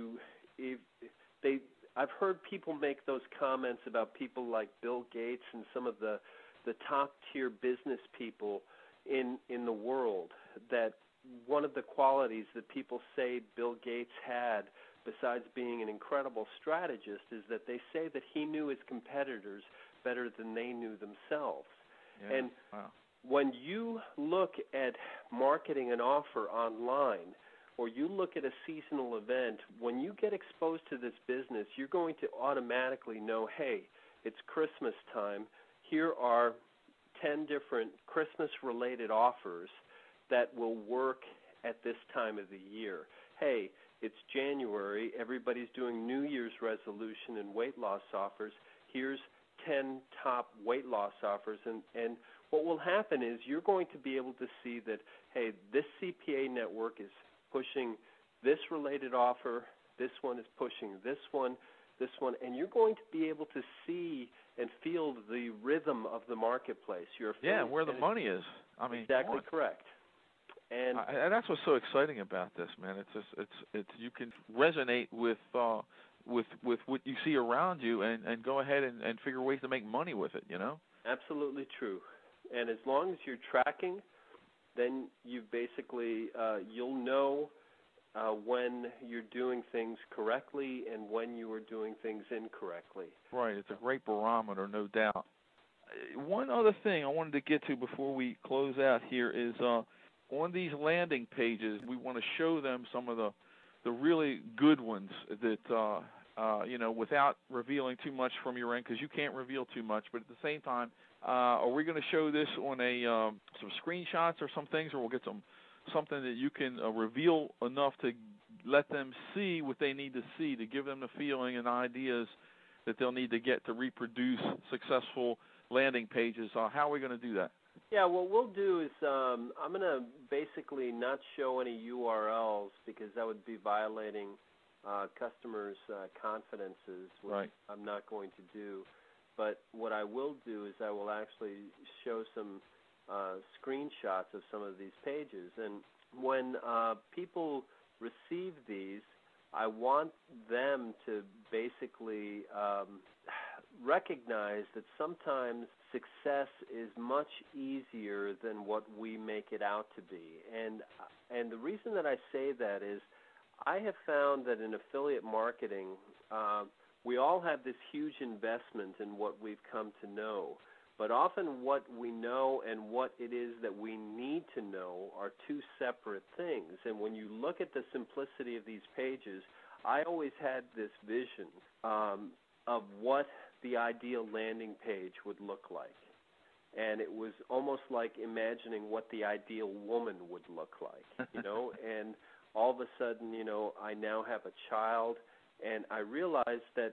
I've heard people make those comments about people like Bill Gates and some of the top tier business people in the world, that one of the qualities that people say Bill Gates had, besides being an incredible strategist, is that they say that he knew his competitors better than they knew themselves. Yeah. And wow. When you look at marketing an offer online, or you look at a seasonal event, when you get exposed to this business, you're going to automatically know, hey, it's Christmas time. Here are 10 different Christmas-related offers that will work at this time of the year. Hey, it's January. Everybody's doing New Year's resolution and weight loss offers. Here's 10 top weight loss offers. And what will happen is you're going to be able to see that, hey, this CPA network is pushing this related offer, this one is pushing this one, and you're going to be able to see and feel the rhythm of the marketplace. Where the money is. I mean, exactly correct. And that's what's so exciting about this, man. It's you can resonate with what you see around you and go ahead and figure ways to make money with it, Absolutely true. And as long as you're tracking, then you basically you'll know when you're doing things correctly and when you are doing things incorrectly. Right. It's a great barometer, no doubt. One other thing I wanted to get to before we close out here is on these landing pages, we want to show them some of the really good ones that, without revealing too much from your end, because you can't reveal too much. But at the same time, are we going to show this on some screenshots or some things, or we'll get something that you can reveal enough to let them see what they need to see, to give them the feeling and ideas that they'll need to get to reproduce successful landing pages? How are we going to do that? Yeah, what we'll do is I'm going to basically not show any URLs because that would be violating customers' confidences, which right. I'm not going to do. But what I will do is I will actually show some screenshots of some of these pages. And when people receive these, I want them to basically recognize that sometimes success is much easier than what we make it out to be. And the reason that I say that is I have found that in affiliate marketing, we all have this huge investment in what we've come to know. But often what we know and what it is that we need to know are two separate things. And when you look at the simplicity of these pages, I always had this vision of what the ideal landing page would look like. And it was almost like imagining what the ideal woman would look like, and all of a sudden, I now have a child, and I realized that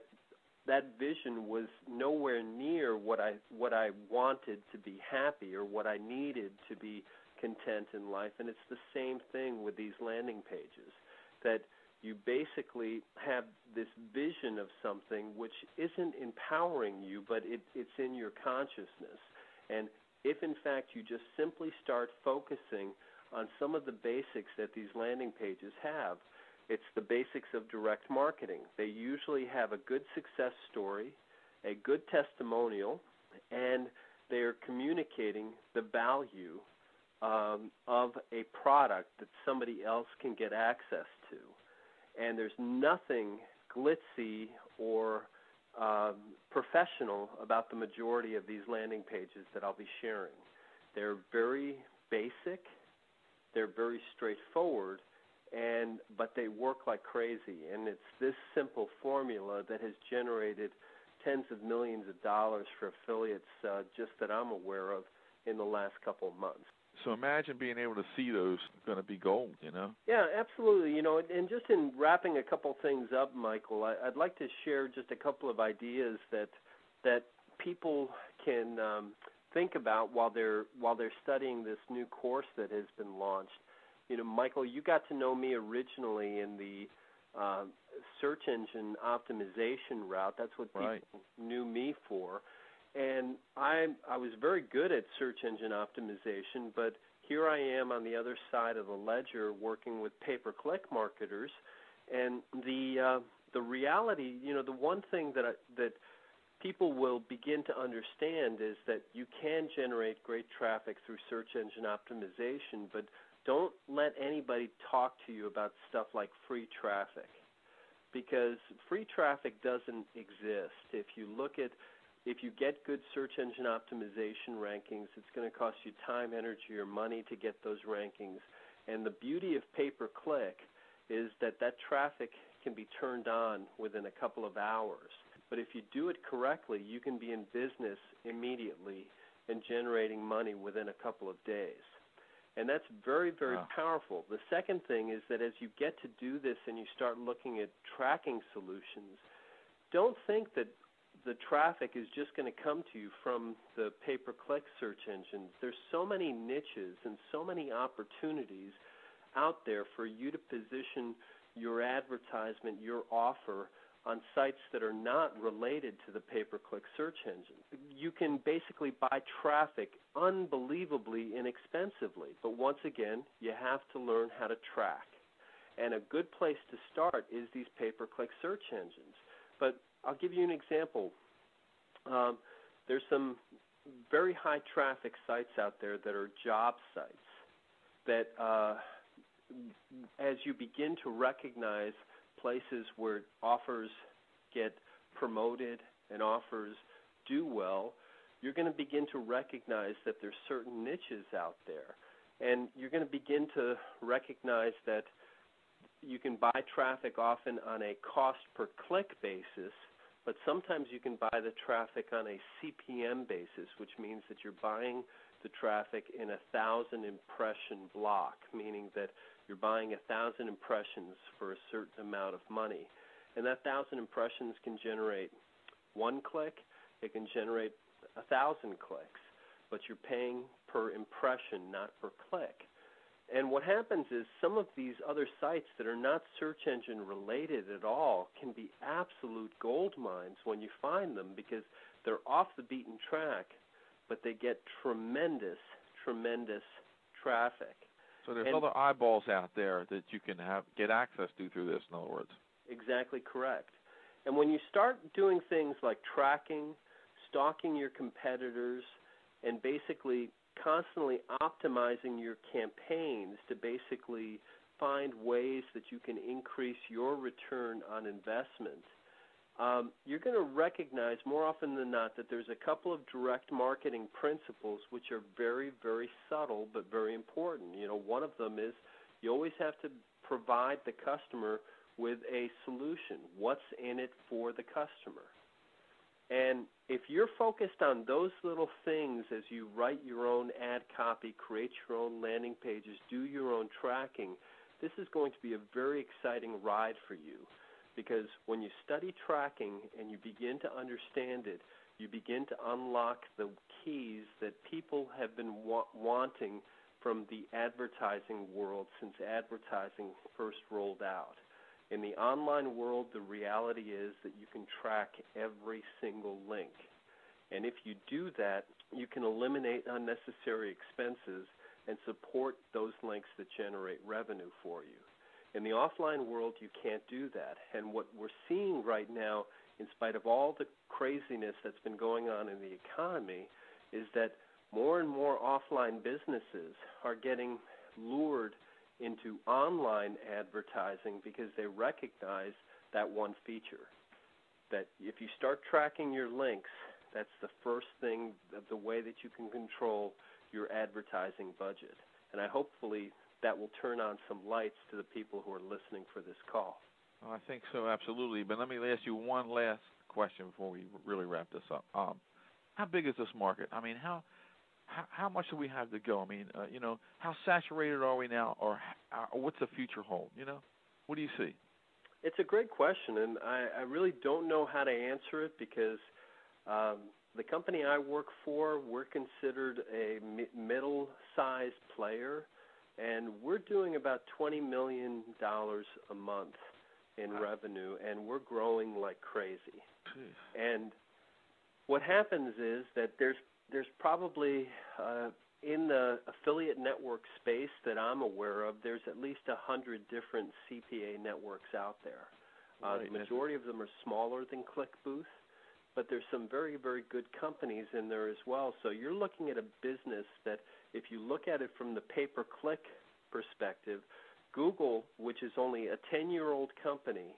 vision was nowhere near what I wanted to be happy or what I needed to be content in life. And it's the same thing with these landing pages, that you basically have this vision of something which isn't empowering you, but it's in your consciousness. And if, in fact, you just simply start focusing on some of the basics that these landing pages have, it's the basics of direct marketing. They usually have a good success story, a good testimonial, and they are communicating the value of a product that somebody else can get access to. And there's nothing glitzy or professional about the majority of these landing pages that I'll be sharing. They're very basic, they're very straightforward, but they work like crazy. And it's this simple formula that has generated tens of millions of dollars for affiliates just that I'm aware of in the last couple of months. So imagine being able to see those, going to be gold, Yeah, absolutely. And just in wrapping a couple things up, Michael, I'd like to share just a couple of ideas that people can think about while they're studying this new course that has been launched. Michael, you got to know me originally in the search engine optimization route. That's what people knew me for. And I was very good at search engine optimization, but here I am on the other side of the ledger working with pay-per-click marketers. And the reality, the one thing that people will begin to understand is that you can generate great traffic through search engine optimization, but don't let anybody talk to you about stuff like free traffic, because free traffic doesn't exist. If you get good search engine optimization rankings, it's going to cost you time, energy, or money to get those rankings. And the beauty of pay-per-click is that traffic can be turned on within a couple of hours. But if you do it correctly, you can be in business immediately and generating money within a couple of days. And that's very, very powerful. The second thing is that as you get to do this and you start looking at tracking solutions, don't think that the traffic is just going to come to you from the pay-per-click search engines. There's so many niches and so many opportunities out there for you to position your advertisement, your offer, on sites that are not related to the pay-per-click search engine. You can basically buy traffic unbelievably inexpensively, but once again, you have to learn how to track. And a good place to start is these pay-per-click search engines. But I'll give you an example. There's some very high traffic sites out there that are job sites that as you begin to recognize places where offers get promoted and offers do well, you're going to begin to recognize that there's certain niches out there. And you're going to begin to recognize that you can buy traffic often on a cost-per-click basis, but sometimes you can buy the traffic on a CPM basis, which means that you're buying the traffic in 1,000 impression block, meaning that you're buying 1,000 impressions for a certain amount of money. And that 1,000 impressions can generate one click, it can generate 1,000 clicks, but you're paying per impression, not per click. And what happens is some of these other sites that are not search engine related at all can be absolute gold mines when you find them because they're off the beaten track, but they get tremendous, tremendous traffic. So there's other eyeballs out there that you can get access to through this, in other words. Exactly correct. And when you start doing things like tracking, stalking your competitors, and basically constantly optimizing your campaigns to basically find ways that you can increase your return on investment, you're going to recognize more often than not that there's a couple of direct marketing principles which are very, very subtle but very important. You know, one of them is you always have to provide the customer with a solution. What's in it for the customer? And if you're focused on those little things as you write your own ad copy, create your own landing pages, do your own tracking, this is going to be a very exciting ride for you. Because when you study tracking and you begin to understand it, you begin to unlock the keys that people have been wanting from the advertising world since advertising first rolled out. In the online world, the reality is that you can track every single link. And if you do that, you can eliminate unnecessary expenses and support those links that generate revenue for you. In the offline world, you can't do that. And what we're seeing right now, in spite of all the craziness that's been going on in the economy, is that more and more offline businesses are getting lured into online advertising because they recognize that one feature, that if you start tracking your links, that's the first thing, the way that you can control your advertising budget. And hopefully that will turn on some lights to the people who are listening for this call. Well, I think so, absolutely. But let me ask you one last question before we really wrap this up. How big is this market? I mean, how much do we have to go? I mean, how saturated are we now, or what's the future hold? What do you see? It's a great question, and I really don't know how to answer it because the company I work for, we're considered a middle-sized player, and we're doing about $20 million a month in revenue, and we're growing like crazy. Jeez. And what happens is that there's probably in the affiliate network space that I'm aware of, there's at least 100 different CPA networks out there. The majority of them are smaller than ClickBooth, but there's some very, very good companies in there as well. So you're looking at a business that if you look at it from the pay-per-click perspective, Google, which is only a 10-year-old company,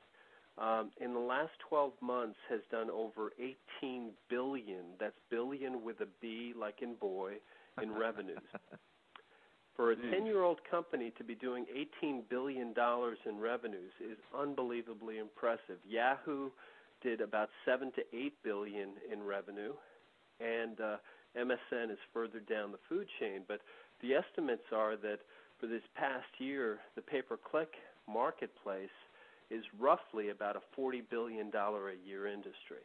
in the last 12 months has done over $18 billion, that's billion with a B like in boy, in revenues. For a 10-year-old company to be doing $18 billion in revenues is unbelievably impressive. Yahoo did about $7 to $8 billion in revenue, and MSN is further down the food chain. But the estimates are that for this past year, the pay-per-click marketplace is roughly about a $40 billion a year industry.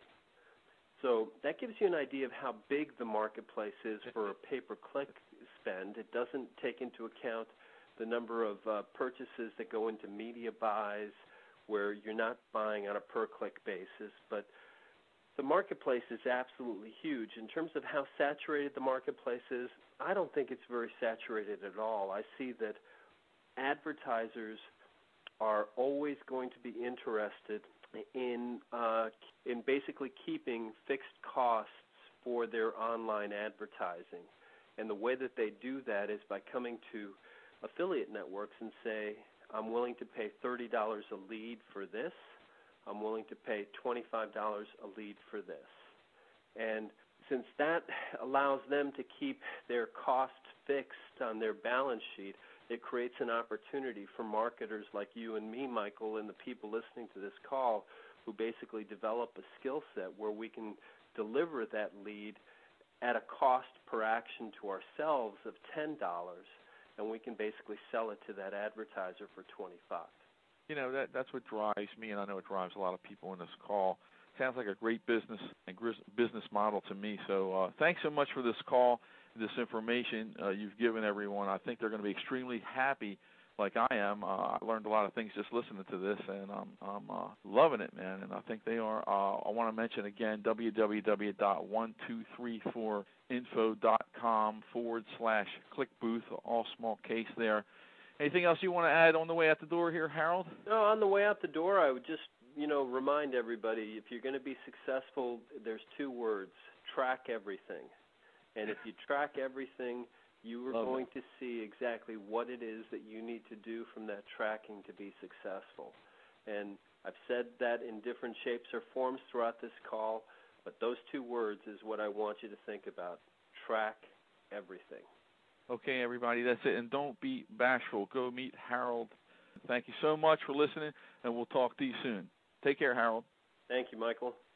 So that gives you an idea of how big the marketplace is for a pay-per-click spend. It doesn't take into account the number of purchases that go into media buys where you're not buying on a per-click basis. But the marketplace is absolutely huge. In terms of how saturated the marketplace is, I don't think it's very saturated at all. I see that advertisers are always going to be interested in basically keeping fixed costs for their online advertising. And the way that they do that is by coming to affiliate networks and say, I'm willing to pay $30 a lead for this. I'm willing to pay $25 a lead for this. And since that allows them to keep their costs fixed on their balance sheet, it creates an opportunity for marketers like you and me, Michael, and the people listening to this call who basically develop a skill set where we can deliver that lead at a cost per action to ourselves of $10, and we can basically sell it to that advertiser for $25. You know, that's what drives me, and I know it drives a lot of people in this call. Sounds like a great business model to me. So thanks so much for this call, this information you've given everyone. I think they're going to be extremely happy, like I am. I learned a lot of things just listening to this, and I'm loving it, man. And I think they are. I want to mention again, www.1234info.com/clickbooth, all small case there. Anything else you want to add on the way out the door here, Harold? No, on the way out the door, I would just, remind everybody, if you're going to be successful, there's two words: track everything. And if you track everything, you are going to see exactly what it is that you need to do from that tracking to be successful. And I've said that in different shapes or forms throughout this call, but those two words is what I want you to think about: track everything. Okay, everybody, that's it. And don't be bashful. Go meet Harold. Thank you so much for listening, and we'll talk to you soon. Take care, Harold. Thank you, Michael.